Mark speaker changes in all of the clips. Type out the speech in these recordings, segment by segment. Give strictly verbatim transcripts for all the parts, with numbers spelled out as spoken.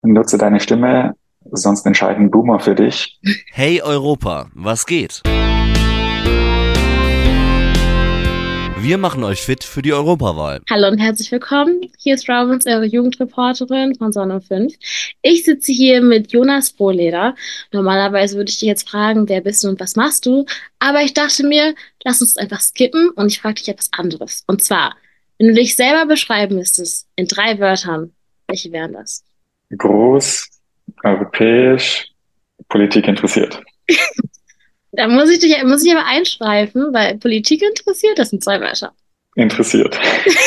Speaker 1: Nutze deine Stimme, sonst entscheiden Boomer für dich.
Speaker 2: Hey Europa, was geht? Wir machen euch fit für die Europawahl.
Speaker 3: Hallo und herzlich willkommen. Hier ist Robins, eure Jugendreporterin von Sonne fünf. Ich sitze hier mit Jonas Rohleder. Normalerweise würde ich dich jetzt fragen, wer bist du und was machst du? Aber ich dachte mir, lass uns einfach skippen und ich frage dich etwas anderes. Und zwar, wenn du dich selber beschreiben müsstest, in drei Wörtern, welche wären das?
Speaker 1: Groß, europäisch, Politik interessiert.
Speaker 3: Da muss ich dich, muss ich aber einschreiben, weil Politik interessiert, das sind zwei Wörter.
Speaker 1: Interessiert.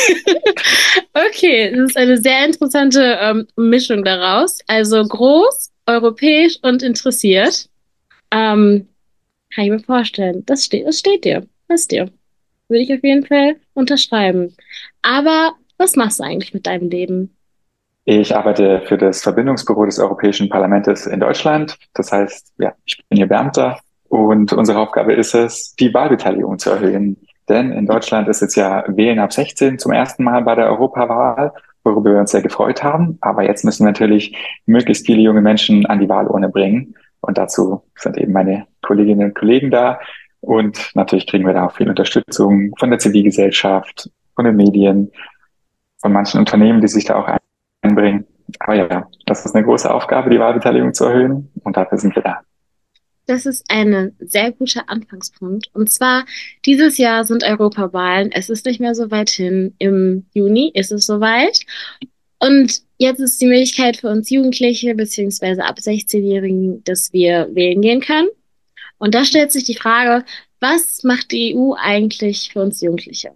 Speaker 3: Okay, das ist eine sehr interessante ähm, Mischung daraus. Also groß, europäisch und interessiert. Ähm, Kann ich mir vorstellen. Das steht, das steht dir. Das dir. Würde ich auf jeden Fall unterschreiben. Aber was machst du eigentlich mit deinem Leben?
Speaker 1: Ich arbeite für das Verbindungsbüro des Europäischen Parlaments in Deutschland. Das heißt, ja, ich bin hier Beamter und unsere Aufgabe ist es, die Wahlbeteiligung zu erhöhen. Denn in Deutschland ist jetzt ja Wählen ab sechzehn zum ersten Mal bei der Europawahl, worüber wir uns sehr gefreut haben. Aber jetzt müssen wir natürlich möglichst viele junge Menschen an die Wahlurne bringen. Und dazu sind eben meine Kolleginnen und Kollegen da. Und natürlich kriegen wir da auch viel Unterstützung von der Zivilgesellschaft, von den Medien, von manchen Unternehmen, die sich da auch einbringen. Aber ja, das ist eine große Aufgabe, die Wahlbeteiligung zu erhöhen. Und dafür sind wir da.
Speaker 3: Das ist ein sehr guter Anfangspunkt. Und zwar, dieses Jahr sind Europawahlen. Es ist nicht mehr so weit hin. Im Juni ist es soweit. Und jetzt ist die Möglichkeit für uns Jugendliche beziehungsweise ab sechzehn-Jährigen, dass wir wählen gehen können. Und da stellt sich die Frage, was macht die E U eigentlich für uns Jugendliche?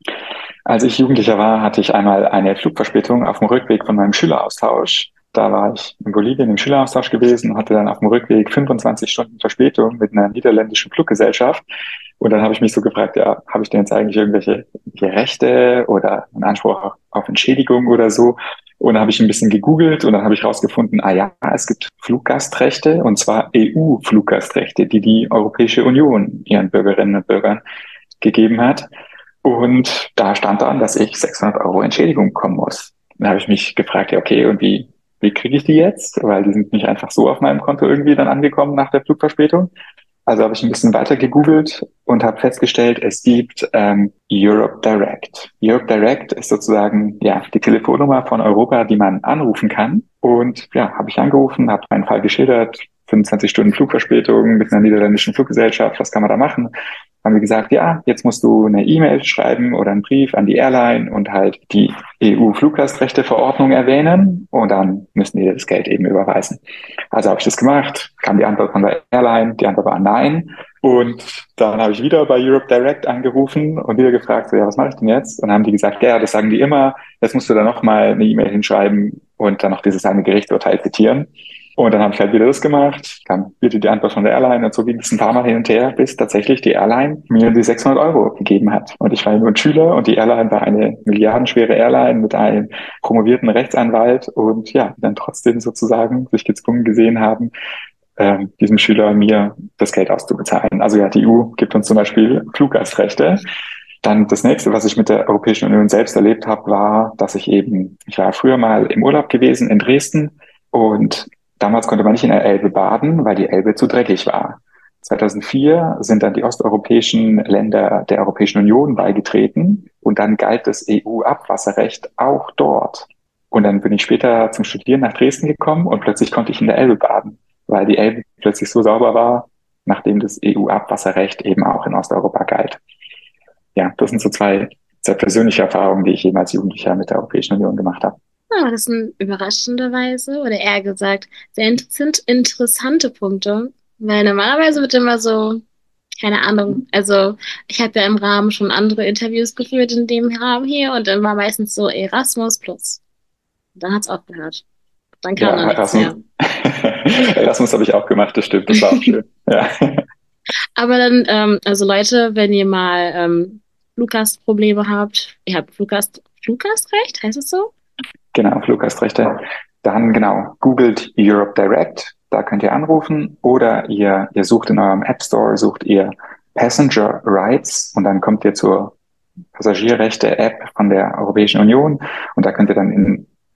Speaker 1: Als ich Jugendlicher war, hatte ich einmal eine Flugverspätung auf dem Rückweg von meinem Schüleraustausch. Da war ich in Bolivien im Schüleraustausch gewesen, hatte dann auf dem Rückweg fünfundzwanzig Stunden Verspätung mit einer niederländischen Fluggesellschaft. Und dann habe ich mich so gefragt, ja, habe ich denn jetzt eigentlich irgendwelche, irgendwelche Rechte oder einen Anspruch auf, auf Entschädigung oder so? Und dann habe ich ein bisschen gegoogelt und dann habe ich rausgefunden, ah ja, es gibt Fluggastrechte und zwar E U-Fluggastrechte, die die Europäische Union ihren Bürgerinnen und Bürgern gegeben hat. Und da stand dann, dass ich sechshundert Euro Entschädigung bekommen muss. Dann habe ich mich gefragt, ja, okay, und wie, wie kriege ich die jetzt? Weil die sind nicht einfach so auf meinem Konto irgendwie dann angekommen nach der Flugverspätung. Also habe ich ein bisschen weiter gegoogelt und habe festgestellt, es gibt ähm, Europe Direct. Europe Direct ist sozusagen ja die Telefonnummer von Europa, die man anrufen kann. Und ja, habe ich angerufen, habe meinen Fall geschildert, fünfundzwanzig Stunden Flugverspätung mit einer niederländischen Fluggesellschaft, was kann man da machen? Haben wir gesagt, ja, jetzt musst du eine E-Mail schreiben oder einen Brief an die Airline und halt die E U-Fluggastrechteverordnung erwähnen und dann müssen die das Geld eben überweisen. Also habe ich das gemacht, kam die Antwort von der Airline, die Antwort war nein. Und dann habe ich wieder bei Europe Direct angerufen und wieder gefragt, so, ja, was mache ich denn jetzt? Und dann haben die gesagt, ja, das sagen die immer, jetzt musst du da nochmal eine E-Mail hinschreiben und dann noch dieses eine Gerichtsurteil zitieren. Und dann habe ich halt wieder das gemacht, kam wieder die Antwort von der Airline und so ging es ein paar Mal hin und her, bis tatsächlich die Airline mir die sechshundert Euro gegeben hat. Und ich war ja nur ein Schüler und die Airline war eine milliardenschwere Airline mit einem promovierten Rechtsanwalt und ja, dann trotzdem sozusagen sich gezwungen gesehen haben, ähm, diesem Schüler mir das Geld auszubezahlen. Also ja, die E U gibt uns zum Beispiel Fluggastrechte. Dann das nächste, was ich mit der Europäischen Union selbst erlebt habe, war, dass ich eben, ich war früher mal im Urlaub gewesen in Dresden und damals konnte man nicht in der Elbe baden, weil die Elbe zu dreckig war. zweitausendvier sind dann die osteuropäischen Länder der Europäischen Union beigetreten und dann galt das E U-Abwasserrecht auch dort. Und dann bin ich später zum Studieren nach Dresden gekommen und plötzlich konnte ich in der Elbe baden, weil die Elbe plötzlich so sauber war, nachdem das E U-Abwasserrecht eben auch in Osteuropa galt. Ja, das sind so zwei sehr persönliche Erfahrungen, die ich jemals Jugendlicher mit der Europäischen Union gemacht habe.
Speaker 3: Ja, das sind überraschenderweise oder eher gesagt sehr interessant, interessante Punkte, weil normalerweise wird immer so, keine Ahnung, also ich habe ja im Rahmen schon andere Interviews geführt in dem Rahmen hier und dann war meistens so Erasmus plus. Und dann hat's aufgehört. Dann kam
Speaker 1: Ja,
Speaker 3: noch nichts
Speaker 1: Erasmus,
Speaker 3: mehr.
Speaker 1: Erasmus habe ich auch gemacht, das stimmt, das war auch schön. Ja.
Speaker 3: Aber dann, ähm, also Leute, wenn ihr mal ähm, Fluggastprobleme habt, ihr habt Fluggast, Fluggastrecht, heißt es so?
Speaker 1: Genau, Fluggastrechte. Dann genau, googelt Europe Direct, da könnt ihr anrufen oder ihr, ihr sucht in eurem App Store, sucht ihr Passenger Rights und dann kommt ihr zur Passagierrechte-App von der Europäischen Union und da könnt ihr dann in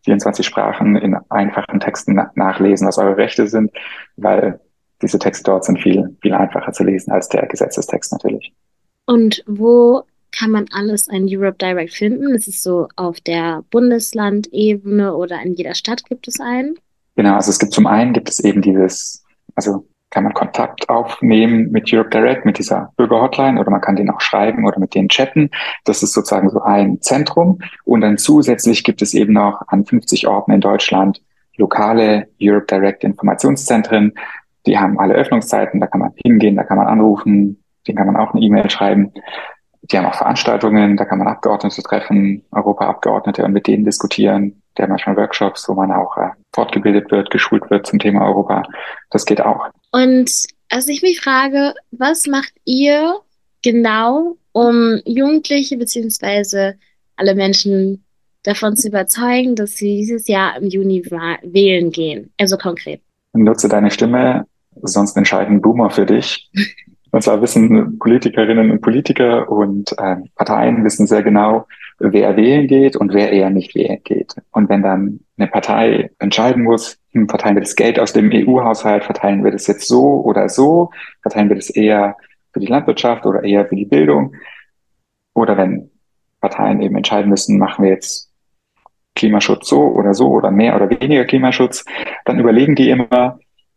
Speaker 1: vierundzwanzig Sprachen in einfachen Texten na nachlesen, was eure Rechte sind, weil diese Texte dort sind viel, viel einfacher zu lesen als der Gesetzestext natürlich.
Speaker 3: Und wo kann man alles ein Europe Direct finden? Ist es so auf der Bundeslandebene oder in jeder Stadt gibt es einen?
Speaker 1: Genau, also es gibt zum einen gibt es eben dieses, also kann man Kontakt aufnehmen mit Europe Direct, mit dieser Bürgerhotline, oder man kann denen auch schreiben oder mit denen chatten. Das ist sozusagen so ein Zentrum. Und dann zusätzlich gibt es eben noch an fünfzig Orten in Deutschland lokale Europe Direct Informationszentren. Die haben alle Öffnungszeiten, da kann man hingehen, da kann man anrufen, denen kann man auch eine E-Mail schreiben. Die haben auch Veranstaltungen, da kann man Abgeordnete treffen, Europaabgeordnete, und mit denen diskutieren. Die haben manchmal Workshops, wo man auch äh, fortgebildet wird, geschult wird zum Thema Europa. Das geht auch.
Speaker 3: Und als ich mich frage, was macht ihr genau, um Jugendliche beziehungsweise alle Menschen davon zu überzeugen, dass sie dieses Jahr im Juni wa- wählen gehen? Also konkret.
Speaker 1: Nutze deine Stimme, sonst entscheiden Boomer für dich. Und zwar wissen Politikerinnen und Politiker und äh, Parteien wissen sehr genau, wer wählen geht und wer eher nicht wählen geht. Und wenn dann eine Partei entscheiden muss, hm, verteilen wir das Geld aus dem E U-Haushalt, verteilen wir das jetzt so oder so, verteilen wir das eher für die Landwirtschaft oder eher für die Bildung, oder wenn Parteien eben entscheiden müssen, machen wir jetzt Klimaschutz so oder so oder mehr oder weniger Klimaschutz, dann überlegen die immer,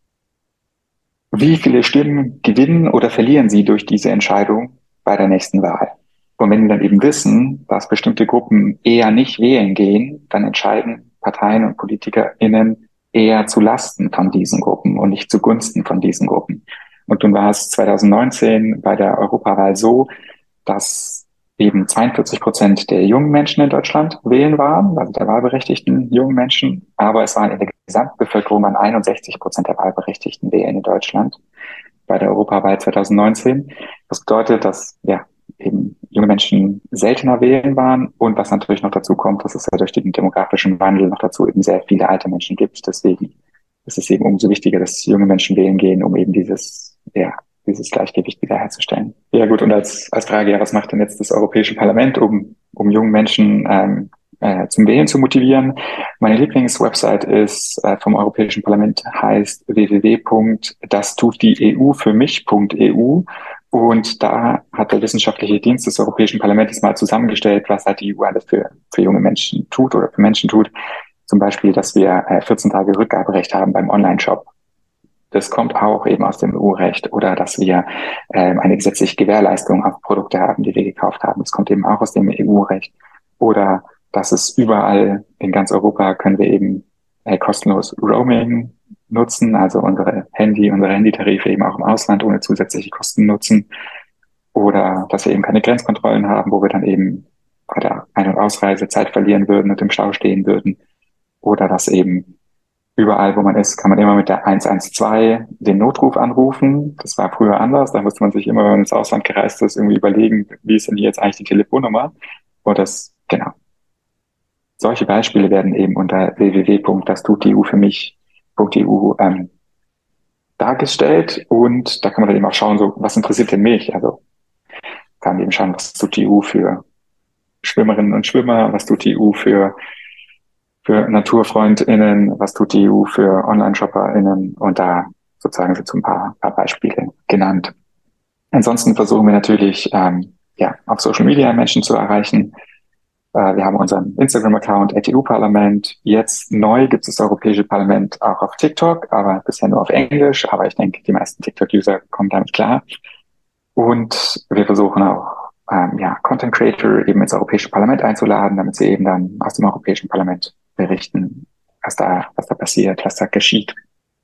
Speaker 1: wie viele Stimmen gewinnen oder verlieren sie durch diese Entscheidung bei der nächsten Wahl? Und wenn die dann eben wissen, dass bestimmte Gruppen eher nicht wählen gehen, dann entscheiden Parteien und PolitikerInnen eher zu Lasten von diesen Gruppen und nicht zugunsten von diesen Gruppen. Und nun war es zwanzig neunzehn bei der Europawahl so, dass eben zweiundvierzig Prozent der jungen Menschen in Deutschland wählen waren, also der wahlberechtigten jungen Menschen, aber es waren in der Gesamtbevölkerung waren einundsechzig Prozent der Wahlberechtigten wählen in Deutschland bei der Europawahl zwanzig neunzehn. Das bedeutet, dass ja eben junge Menschen seltener wählen waren, und was natürlich noch dazu kommt, dass es ja durch den demografischen Wandel noch dazu eben sehr viele alte Menschen gibt. Deswegen ist es eben umso wichtiger, dass junge Menschen wählen gehen, um eben dieses, ja, dieses Gleichgewicht wiederherzustellen. Ja gut, und als, als Frage, ja, was macht denn jetzt das Europäische Parlament, um, um jungen Menschen ähm, äh, zum Wählen zu motivieren? Meine Lieblingswebsite ist äh, vom Europäischen Parlament, heißt w w w Punkt das tut die E U für mich Punkt e u, und da hat der wissenschaftliche Dienst des Europäischen Parlaments mal zusammengestellt, was halt die E U alles für, für junge Menschen tut oder für Menschen tut. Zum Beispiel, dass wir äh, vierzehn Tage Rückgaberecht haben beim Online-Shop. Das kommt auch eben aus dem E U-Recht. Oder dass wir ähm, eine gesetzliche Gewährleistung auf Produkte haben, die wir gekauft haben. Das kommt eben auch aus dem E U-Recht. Oder dass es überall in ganz Europa können wir eben äh, kostenlos Roaming nutzen, also unsere Handy, unsere Handytarife eben auch im Ausland ohne zusätzliche Kosten nutzen. Oder dass wir eben keine Grenzkontrollen haben, wo wir dann eben bei der Ein- und Ausreise Zeit verlieren würden und im Stau stehen würden. Oder dass eben überall, wo man ist, kann man immer mit der eins eins zwei den Notruf anrufen. Das war früher anders. Da musste man sich immer, wenn man ins Ausland gereist ist, irgendwie überlegen, wie ist denn hier jetzt eigentlich die Telefonnummer? Und das, genau. Solche Beispiele werden eben unter w w w Punkt das tut die E U für mich Punkt e u ähm, dargestellt. Und da kann man dann eben auch schauen, so, was interessiert denn mich? Also kann man eben schauen, was tut die E U für Schwimmerinnen und Schwimmer, was tut die E U für für NaturfreundInnen, was tut die E U für Online-ShopperInnen, und da sozusagen sind so ein paar, paar Beispiele genannt. Ansonsten versuchen wir natürlich, ähm, ja, auf Social Media Menschen zu erreichen. Äh, wir haben unseren Instagram-Account at E U-Parlament. Jetzt neu gibt es das Europäische Parlament auch auf TikTok, aber bisher nur auf Englisch. Aber ich denke, die meisten TikTok-User kommen damit klar. Und wir versuchen auch, ähm, ja, Content Creator eben ins Europäische Parlament einzuladen, damit sie eben dann aus dem Europäischen Parlament berichten, was da, was da passiert, was da geschieht.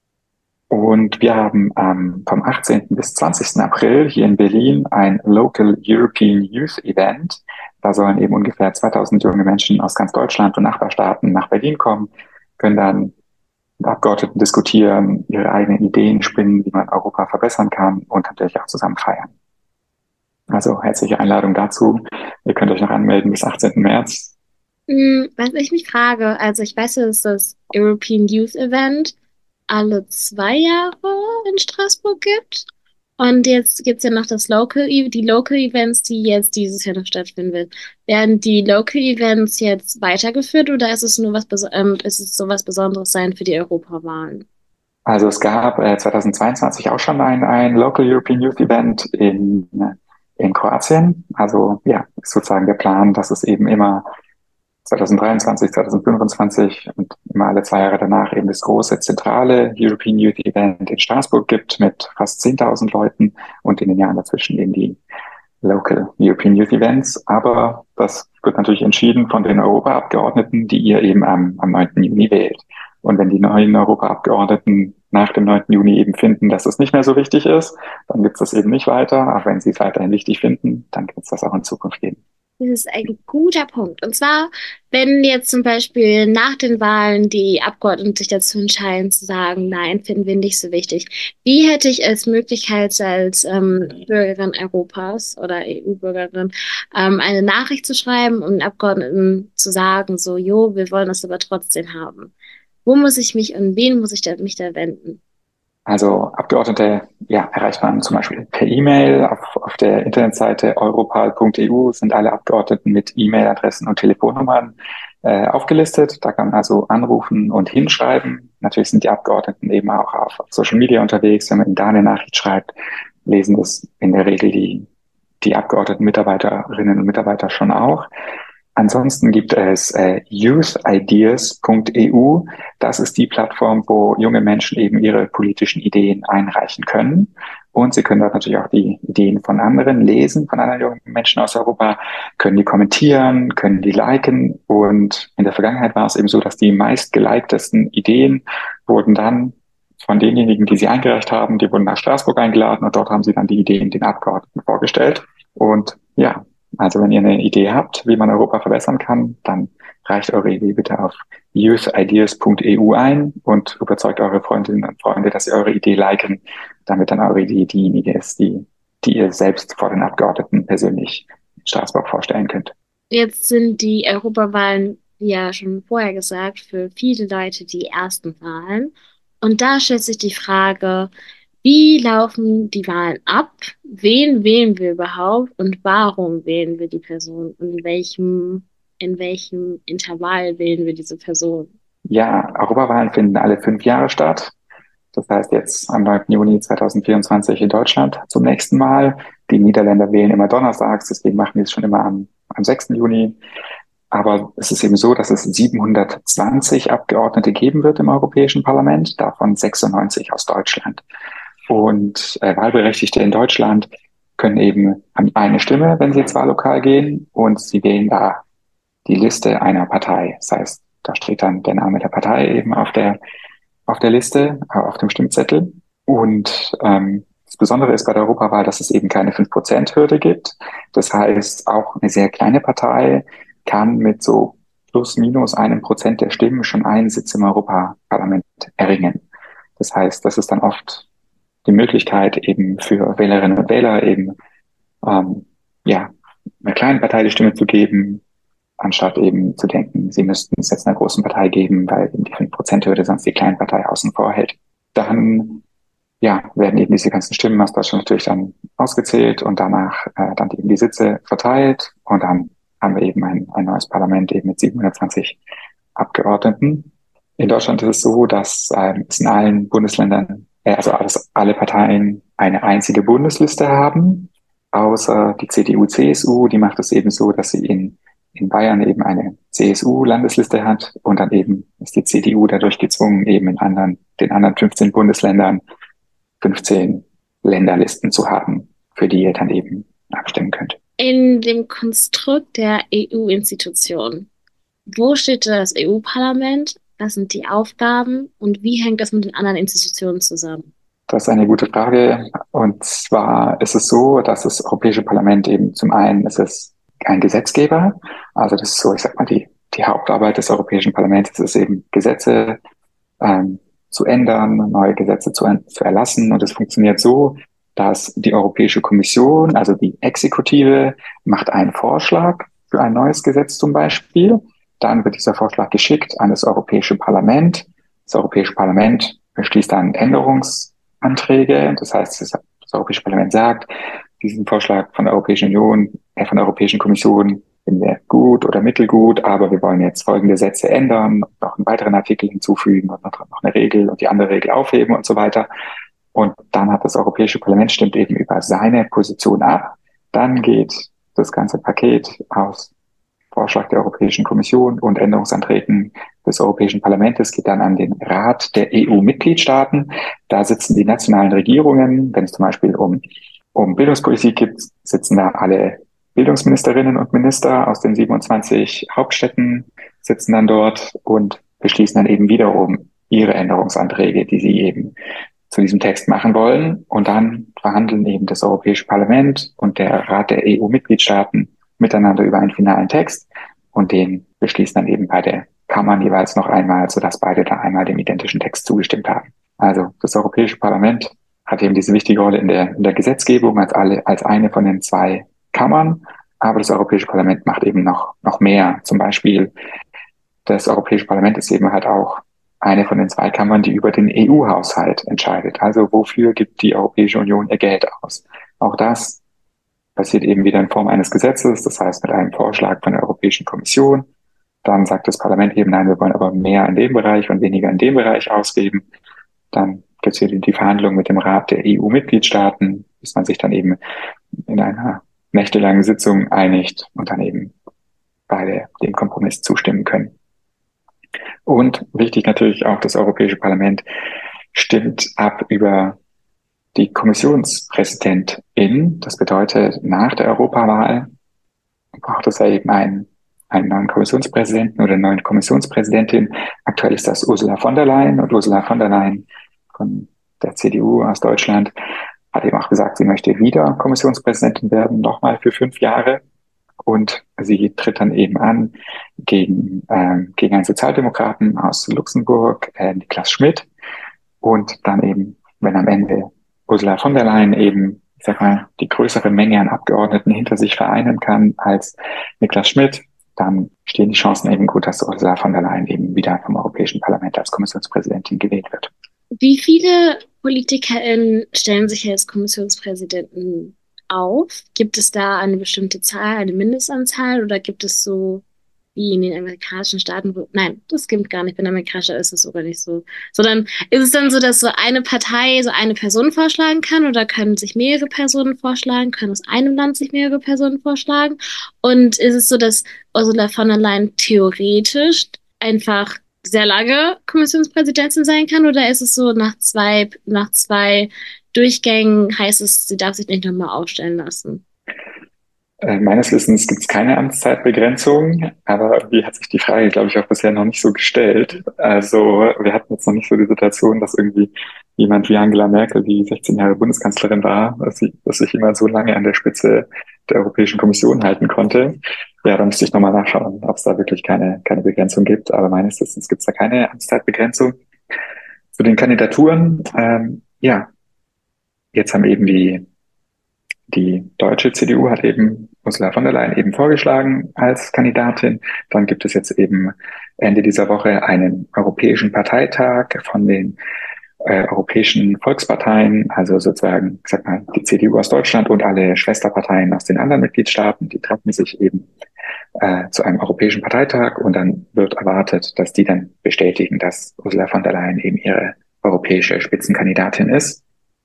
Speaker 1: Und wir haben ähm, vom achtzehnten bis zwanzigsten April hier in Berlin ein Local European Youth Event. Da sollen eben ungefähr zweitausend junge Menschen aus ganz Deutschland und Nachbarstaaten nach Berlin kommen, können dann mit Abgeordneten diskutieren, ihre eigenen Ideen spinnen, wie man Europa verbessern kann, und natürlich auch zusammen feiern. Also herzliche Einladung dazu. Ihr könnt euch noch anmelden bis achtzehnten März.
Speaker 3: Hm, was ich mich frage, also ich weiß, dass das European Youth Event alle zwei Jahre in Straßburg gibt. Und jetzt gibt es ja noch das Local, E- die Local Events, die jetzt dieses Jahr noch stattfinden wird. Werden die Local Events jetzt weitergeführt oder ist es nur was, Bes- ähm, ist es so was Besonderes sein für die Europawahlen?
Speaker 1: Also es gab äh, zweitausendzweiundzwanzig auch schon ein, ein Local European Youth Event in, in Kroatien. Also ja, ist sozusagen der Plan, dass es eben immer zweitausenddreiundzwanzig, zweitausendfünfundzwanzig und immer alle zwei Jahre danach eben das große zentrale European Youth Event in Straßburg gibt mit fast zehntausend Leuten und in den Jahren dazwischen eben die Local European Youth Events. Aber das wird natürlich entschieden von den Europaabgeordneten, die ihr eben am, am neunten Juni wählt. Und wenn die neuen Europaabgeordneten nach dem neunten Juni eben finden, dass es nicht mehr so wichtig ist, dann gibt es das eben nicht weiter. Aber wenn sie es weiterhin wichtig finden, dann wird es das auch in Zukunft geben.
Speaker 3: Das ist ein guter Punkt. Und zwar, wenn jetzt zum Beispiel nach den Wahlen die Abgeordneten sich dazu entscheiden zu sagen, nein, finden wir nicht so wichtig. Wie hätte ich es Möglichkeit als ähm, Bürgerin Europas oder E U-Bürgerin ähm, eine Nachricht zu schreiben und den Abgeordneten zu sagen, so, jo, wir wollen das aber trotzdem haben. Wo muss ich mich, an wen muss ich da, mich da wenden?
Speaker 1: Also Abgeordnete, ja, erreicht man zum Beispiel per E-Mail. Auf, auf der Internetseite europal punkt e u sind alle Abgeordneten mit E-Mail-Adressen und Telefonnummern äh, aufgelistet. Da kann man also anrufen und hinschreiben. Natürlich sind die Abgeordneten eben auch auf, auf Social Media unterwegs. Wenn man ihnen da eine Nachricht schreibt, lesen das in der Regel die, die Abgeordneten, Mitarbeiterinnen und Mitarbeiter schon auch. Ansonsten gibt es äh, youth ideas punkt e u. Das ist die Plattform, wo junge Menschen eben ihre politischen Ideen einreichen können. Und sie können dort natürlich auch die Ideen von anderen lesen, von anderen jungen Menschen aus Europa, können die kommentieren, können die liken. Und in der Vergangenheit war es eben so, dass die meist geliktesten Ideen wurden dann von denjenigen, die sie eingereicht haben, die wurden nach Straßburg eingeladen und dort haben sie dann die Ideen den Abgeordneten vorgestellt. Und ja, also wenn ihr eine Idee habt, wie man Europa verbessern kann, dann reicht eure Idee bitte auf youth ideas punkt e u ein und überzeugt eure Freundinnen und Freunde, dass sie eure Idee liken, damit dann eure Idee diejenige ist, die, die ihr selbst vor den Abgeordneten persönlich in Straßburg vorstellen könnt.
Speaker 3: Jetzt sind die Europawahlen, wie ja schon vorher gesagt, für viele Leute die ersten Wahlen. Und da stellt sich die Frage, wie laufen die Wahlen ab? Wen wählen wir überhaupt und warum wählen wir die Person? Und in welchem, in welchem Intervall wählen wir diese Person?
Speaker 1: Ja, Europawahlen finden alle fünf Jahre statt. Das heißt jetzt am neunten Juni zweitausendvierundzwanzig in Deutschland zum nächsten Mal. Die Niederländer wählen immer donnerstags, deswegen machen die es schon immer am, am sechsten Juni. Aber es ist eben so, dass es siebenhundertzwanzig Abgeordnete geben wird im Europäischen Parlament, davon sechsundneunzig aus Deutschland. Und äh, Wahlberechtigte in Deutschland können eben haben eine Stimme, wenn sie ins Wahllokal gehen, und sie wählen da die Liste einer Partei. Das heißt, da steht dann der Name der Partei eben auf der auf der Liste, äh, auf dem Stimmzettel. Und ähm, das Besondere ist bei der Europawahl, dass es eben keine fünf Prozent Hürde gibt. Das heißt, auch eine sehr kleine Partei kann mit so plus minus einem Prozent der Stimmen schon einen Sitz im Europaparlament erringen. Das heißt, das ist dann oft die Möglichkeit eben für Wählerinnen und Wähler eben ähm, ja einer kleinen Partei die Stimme zu geben, anstatt eben zu denken, sie müssten es jetzt einer großen Partei geben, weil eben die fünf Prozent Hürde sonst die kleine Partei außen vor hält. Dann ja, werden eben diese ganzen Stimmen aus Deutschland natürlich dann ausgezählt und danach äh, dann eben die Sitze verteilt und dann haben wir eben ein, ein neues Parlament eben mit siebenhundertzwanzig Abgeordneten. In Deutschland ist es so, dass ähm, es in allen Bundesländern, äh, also alles, alle Parteien eine einzige Bundesliste haben, außer die C D U, C S U, die macht es eben so, dass sie in in Bayern eben eine C S U-Landesliste hat und dann eben ist die C D U dadurch gezwungen, eben in anderen, den anderen fünfzehn Bundesländern fünfzehn Länderlisten zu haben, für die ihr dann eben abstimmen könnt.
Speaker 3: In dem Konstrukt der E U-Institutionen, wo steht das E U-Parlament? Was sind die Aufgaben und wie hängt das mit den anderen Institutionen zusammen?
Speaker 1: Das ist eine gute Frage. Und zwar ist es so, dass das Europäische Parlament eben zum einen ist es ein Gesetzgeber. Also das ist so, ich sag mal, die, die Hauptarbeit des Europäischen Parlaments ist eben Gesetze ähm, zu ändern, neue Gesetze zu, zu erlassen. Und es funktioniert so, dass die Europäische Kommission, also die Exekutive, macht einen Vorschlag für ein neues Gesetz zum Beispiel. Dann wird dieser Vorschlag geschickt an das Europäische Parlament. Das Europäische Parlament beschließt dann Änderungsanträge. Das heißt, das das Europäische Parlament sagt, diesen Vorschlag von der Europäischen Union, äh, von der Europäischen Kommission finden wir gut oder mittelgut, aber wir wollen jetzt folgende Sätze ändern, noch einen weiteren Artikel hinzufügen und noch, noch eine Regel und die andere Regel aufheben und so weiter. Und dann hat das Europäische Parlament stimmt eben über seine Position ab. Dann geht das ganze Paket aus Vorschlag der Europäischen Kommission und Änderungsanträgen des Europäischen Parlaments geht dann an den Rat der E U-Mitgliedstaaten. Da sitzen die nationalen Regierungen. Wenn es zum Beispiel um, um Bildungspolitik geht, sitzen da alle Bildungsministerinnen und Minister aus den siebenundzwanzig Hauptstädten, sitzen dann dort und beschließen dann eben wiederum ihre Änderungsanträge, die sie eben zu diesem Text machen wollen. Und dann verhandeln eben das Europäische Parlament und der Rat der E U-Mitgliedstaaten miteinander über einen finalen Text und den beschließen dann eben beide Kammern jeweils noch einmal, sodass beide da einmal dem identischen Text zugestimmt haben. Also das Europäische Parlament hat eben diese wichtige Rolle in der, in der Gesetzgebung als alle, als eine von den zwei Kammern. Aber das Europäische Parlament macht eben noch, noch mehr. Zum Beispiel das Europäische Parlament ist eben halt auch eine von den zwei Kammern, die über den E U-Haushalt entscheidet. Also wofür gibt die Europäische Union ihr Geld aus? Auch das passiert eben wieder in Form eines Gesetzes, das heißt mit einem Vorschlag von der Europäischen Kommission. Dann sagt das Parlament eben, nein, wir wollen aber mehr in dem Bereich und weniger in dem Bereich ausgeben. Dann gibt es hier die Verhandlungen mit dem Rat der E U-Mitgliedstaaten, bis man sich dann eben in einer nächtelangen Sitzung einigt und dann eben beide dem Kompromiss zustimmen können. Und wichtig natürlich auch, das Europäische Parlament stimmt ab über die Kommissionspräsidentin. Das bedeutet, nach der Europawahl braucht es ja eben einen, einen neuen Kommissionspräsidenten oder eine neue Kommissionspräsidentin. Aktuell ist das Ursula von der Leyen und Ursula von der Leyen von der C D U aus Deutschland hat eben auch gesagt, sie möchte wieder Kommissionspräsidentin werden, nochmal für fünf Jahre. Und sie tritt dann eben an gegen, äh, gegen einen Sozialdemokraten aus Luxemburg, äh, Niklas Schmidt. Und dann eben, wenn am Ende Ursula von der Leyen eben, ich sag mal, die größere Menge an Abgeordneten hinter sich vereinen kann als Niklas Schmidt, dann stehen die Chancen eben gut, dass Ursula von der Leyen eben wieder vom Europäischen Parlament als Kommissionspräsidentin gewählt wird.
Speaker 3: Wie viele PolitikerInnen stellen sich als Kommissionspräsidenten auf? Gibt es da eine bestimmte Zahl, eine Mindestanzahl oder gibt es so wie in den amerikanischen Staaten, wo, nein, das stimmt gar nicht, in den amerikanischen Staaten ist es sogar nicht so, sondern ist es dann so, dass so eine Partei so eine Person vorschlagen kann oder können sich mehrere Personen vorschlagen, können aus einem Land sich mehrere Personen vorschlagen und ist es so, dass Ursula von der Leyen theoretisch einfach sehr lange Kommissionspräsidentin sein kann oder ist es so, nach zwei, nach zwei Durchgängen heißt es, sie darf sich nicht nochmal aufstellen lassen?
Speaker 1: Äh, Meines Wissens gibt es keine Amtszeitbegrenzung, aber irgendwie hat sich die Frage, glaube ich, auch bisher noch nicht so gestellt. Also wir hatten jetzt noch nicht so die Situation, dass irgendwie jemand wie Angela Merkel, die sechzehn Jahre Bundeskanzlerin war, dass sie, dass sich jemand so lange an der Spitze der Europäischen Kommission halten konnte. Ja, da müsste ich nochmal nachschauen, ob es da wirklich keine, keine Begrenzung gibt. Aber meines Wissens gibt es da keine Amtszeitbegrenzung. Zu den Kandidaturen, ähm, ja, jetzt haben eben die Die deutsche C D U hat eben Ursula von der Leyen eben vorgeschlagen als Kandidatin. Dann gibt es jetzt eben Ende dieser Woche einen europäischen Parteitag von den äh, europäischen Volksparteien, also sozusagen, ich sag mal, die C D U aus Deutschland und alle Schwesterparteien aus den anderen Mitgliedstaaten, die treffen sich eben äh, zu einem europäischen Parteitag und dann wird erwartet, dass die dann bestätigen, dass Ursula von der Leyen eben ihre europäische Spitzenkandidatin ist.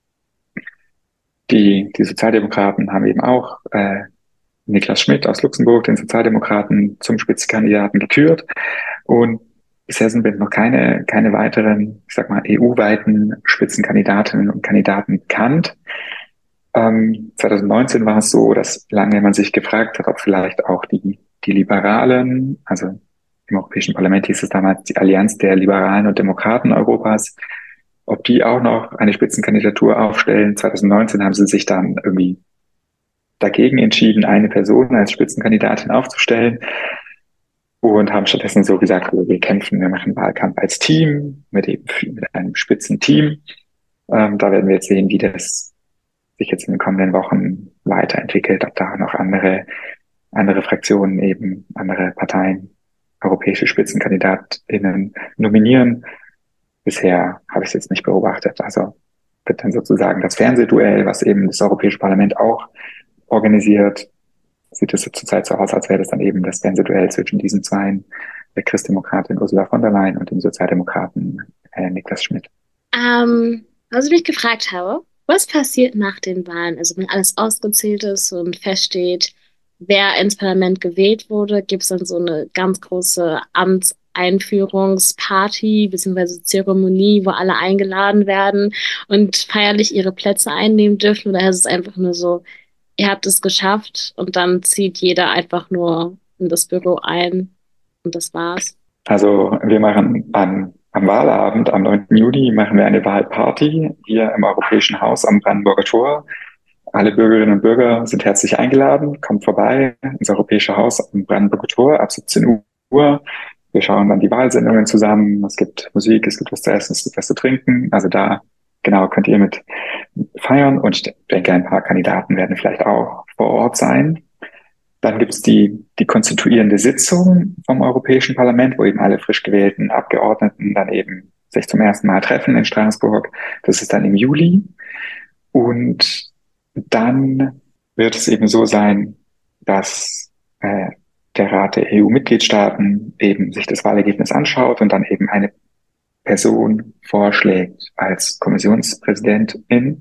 Speaker 1: Die, die Sozialdemokraten haben eben auch äh, Niklas Schmidt aus Luxemburg, den Sozialdemokraten, zum Spitzenkandidaten gekürt. Und bisher sind wir noch keine, keine weiteren, ich sag mal, E U-weiten Spitzenkandidatinnen und Kandidaten bekannt. Ähm, zwanzig neunzehn war es so, dass lange man sich gefragt hat, ob vielleicht auch die, die Liberalen, also im Europäischen Parlament hieß es damals die Allianz der Liberalen und Demokraten Europas, ob die auch noch eine Spitzenkandidatur aufstellen. zwanzig neunzehn haben sie sich dann irgendwie dagegen entschieden, eine Person als Spitzenkandidatin aufzustellen und haben stattdessen so gesagt, wir kämpfen, wir machen Wahlkampf als Team, mit eben mit einem Spitzenteam. Ähm, da werden wir jetzt sehen, wie das sich jetzt in den kommenden Wochen weiterentwickelt, ob da noch andere, andere Fraktionen eben, andere Parteien, europäische SpitzenkandidatInnen nominieren. Bisher habe ich es jetzt nicht beobachtet. Also wird dann sozusagen das Fernsehduell, was eben das Europäische Parlament auch organisiert. Sieht es zurzeit so aus, als wäre das dann eben das Fernsehduell zwischen diesen zwei, der Christdemokratin Ursula von der Leyen und dem Sozialdemokraten äh, Niklas Schmidt.
Speaker 3: Ähm, was ich mich gefragt habe, was passiert nach den Wahlen? Also wenn alles ausgezählt ist und feststeht, wer ins Parlament gewählt wurde, gibt es dann so eine ganz große Amtseinführungsparty bzw. Zeremonie, wo alle eingeladen werden und feierlich ihre Plätze einnehmen dürfen? Oder ist es einfach nur so, ihr habt es geschafft und dann zieht jeder einfach nur in das Büro ein und das war's?
Speaker 1: Also wir machen an, am Wahlabend, am neunten Juni, machen wir eine Wahlparty hier im Europäischen Haus am Brandenburger Tor. Alle Bürgerinnen und Bürger sind herzlich eingeladen. Kommt vorbei ins Europäische Haus am Brandenburger Tor ab siebzehn Uhr. Wir schauen dann die Wahlsendungen zusammen. Es gibt Musik, es gibt was zu essen, es gibt was zu trinken. Also da, genau, könnt ihr mit feiern. Und ich denke, ein paar Kandidaten werden vielleicht auch vor Ort sein. Dann gibt es die, die konstituierende Sitzung vom Europäischen Parlament, wo eben alle frisch gewählten Abgeordneten dann eben sich zum ersten Mal treffen in Straßburg. Das ist dann im Juli. Und dann wird es eben so sein, dass äh, der Rat der E U-Mitgliedstaaten eben sich das Wahlergebnis anschaut und dann eben eine Person vorschlägt als Kommissionspräsidentin.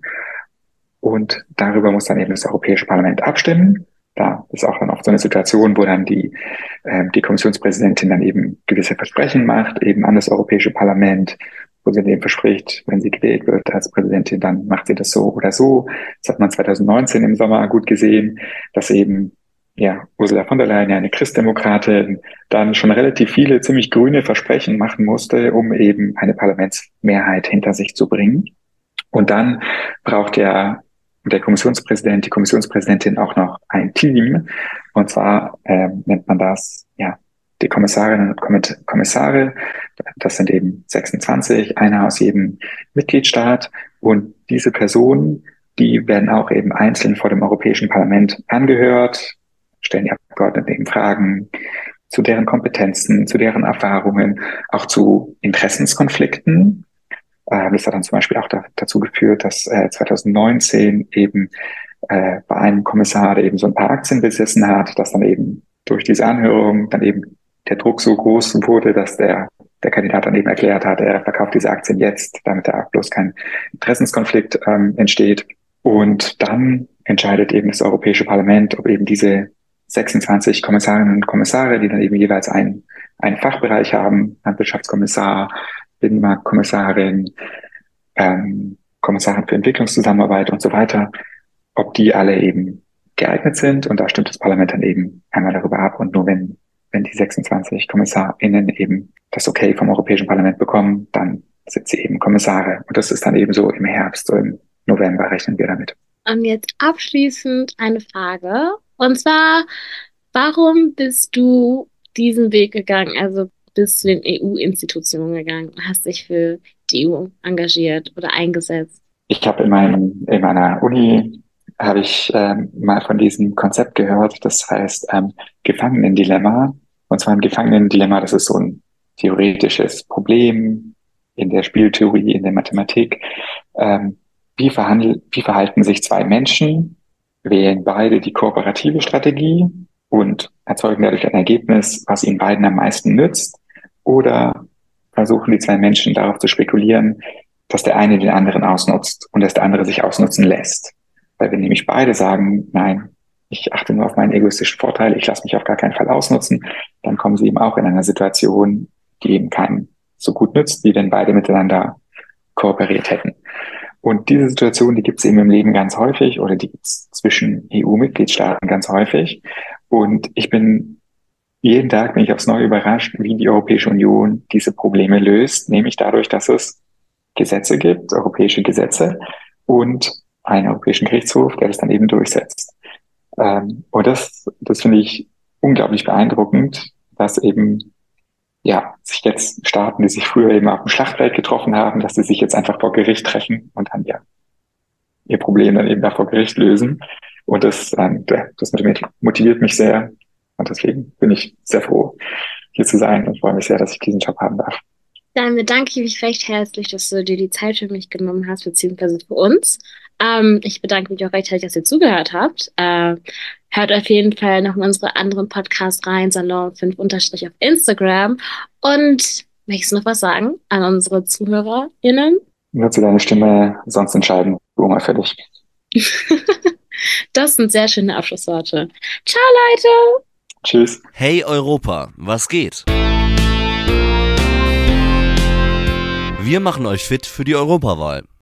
Speaker 1: Und darüber muss dann eben das Europäische Parlament abstimmen. Da ist auch dann oft so eine Situation, wo dann die, äh, die Kommissionspräsidentin dann eben gewisse Versprechen macht, eben an das Europäische Parlament, wo sie dem verspricht, wenn sie gewählt wird als Präsidentin, dann macht sie das so oder so. Das hat man zwanzig neunzehn im Sommer gut gesehen, dass eben ja Ursula von der Leyen, ja eine Christdemokratin, dann schon relativ viele ziemlich grüne Versprechen machen musste, um eben eine Parlamentsmehrheit hinter sich zu bringen. Und dann braucht ja der Kommissionspräsident, die Kommissionspräsidentin auch noch ein Team. Und zwar äh, nennt man das ja die Kommissarinnen und Kommissare. Das sind eben sechsundzwanzig, einer aus jedem Mitgliedstaat. Und diese Personen, die werden auch eben einzeln vor dem Europäischen Parlament angehört, stellen die Abgeordneten eben Fragen zu deren Kompetenzen, zu deren Erfahrungen, auch zu Interessenskonflikten. Äh, das hat dann zum Beispiel auch da, dazu geführt, dass äh, zwanzig neunzehn eben äh, bei einem Kommissar, der eben so ein paar Aktien besessen hat, dass dann eben durch diese Anhörung dann eben der Druck so groß wurde, dass der der Kandidat dann eben erklärt hat, er verkauft diese Aktien jetzt, damit da bloß kein Interessenskonflikt ähm, entsteht. Und dann entscheidet eben das Europäische Parlament, ob eben diese sechsundzwanzig Kommissarinnen und Kommissare, die dann eben jeweils einen, einen Fachbereich haben, Landwirtschaftskommissar, Binnenmarktkommissarin, ähm, Kommissarin für Entwicklungszusammenarbeit und so weiter, ob die alle eben geeignet sind. Und da stimmt das Parlament dann eben einmal darüber ab. Und nur wenn, wenn die sechsundzwanzig KommissarInnen eben das Okay vom Europäischen Parlament bekommen, dann sind sie eben Kommissare. Und das ist dann eben so im Herbst, so im November rechnen wir damit.
Speaker 3: Und jetzt abschließend eine Frage. Und zwar, warum bist du diesen Weg gegangen? Also bist zu den E U-Institutionen gegangen und hast dich für die E U engagiert oder eingesetzt?
Speaker 1: Ich habe in meinem, in meiner Uni habe ich ähm, mal von diesem Konzept gehört, das heißt ähm, Gefangenendilemma. Und zwar ein Gefangenendilemma, das ist so ein theoretisches Problem in der Spieltheorie, in der Mathematik. Ähm, wie, verhandel, wie verhalten sich zwei Menschen, wählen beide die kooperative Strategie und erzeugen dadurch ein Ergebnis, was ihnen beiden am meisten nützt? Oder versuchen die zwei Menschen darauf zu spekulieren, dass der eine den anderen ausnutzt und dass der andere sich ausnutzen lässt? Weil wenn nämlich beide sagen, nein, ich achte nur auf meinen egoistischen Vorteil, ich lasse mich auf gar keinen Fall ausnutzen, dann kommen sie eben auch in einer Situation, die eben keinem so gut nützt, wie wenn beide miteinander kooperiert hätten. Und diese Situation, die gibt es eben im Leben ganz häufig oder die gibt es zwischen E U-Mitgliedstaaten ganz häufig. Und ich bin jeden Tag bin ich aufs Neue überrascht, wie die Europäische Union diese Probleme löst, nämlich dadurch, dass es Gesetze gibt, europäische Gesetze und einen Europäischen Gerichtshof, der das dann eben durchsetzt. Ähm, und das, das finde ich unglaublich beeindruckend, dass eben ja sich jetzt Staaten, die sich früher eben auf dem Schlachtfeld getroffen haben, dass sie sich jetzt einfach vor Gericht treffen und dann ja ihr Problem dann eben da vor Gericht lösen. Und das, ähm, das motiviert mich sehr. Und deswegen bin ich sehr froh, hier zu sein und freue mich sehr, dass ich diesen Job haben darf.
Speaker 3: Dann bedanke ich mich recht herzlich, dass du dir die Zeit für mich genommen hast, beziehungsweise für uns. Ähm, ich bedanke mich auch recht herzlich, dass ihr zugehört habt. Äh, hört auf jeden Fall noch in unsere anderen Podcasts rein, Salon fünf Unterstrich auf Instagram. Und möchtest du noch was sagen an unsere ZuhörerInnen?
Speaker 1: Nutze deine Stimme, sonst entscheiden du mal für dich.
Speaker 3: Das sind sehr schöne Abschlussworte. Ciao, Leute!
Speaker 1: Tschüss.
Speaker 2: Hey Europa, was geht? Wir machen euch fit für die Europawahl.